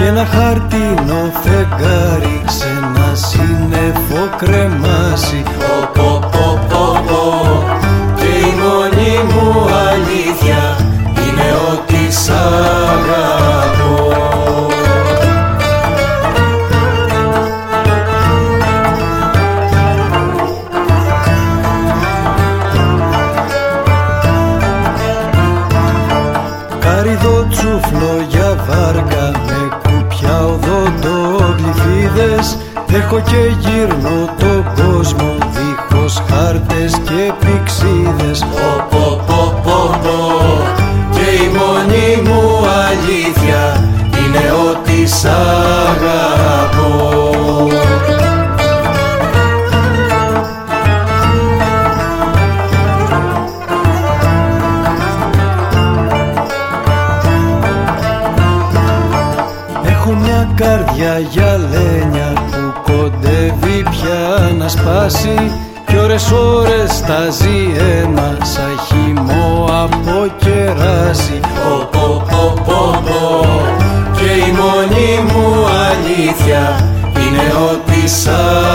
και ένα χαρτινό φεγγάρι σε ένα σύννεφο κρεμάσει. Και η μόνη μου αλήθεια είναι ότι σ' αγαπώ. Κάριδο τσούφλο για βάρκα με κουπιά οδοντογλυφίδες, έχω και γύρνω τον κόσμο δίχως χάρτες και πηξίδες. Και η μόνη μου αλήθεια είναι ότι σ' αγαπώ. Έχω μια καρδιά γυαλένια που κοντεύει πια να σπάσει κι ώρες στάζει αίμα σαν χυμό από κεράσι. Και η μόνη μου αλήθεια είναι ότι σ'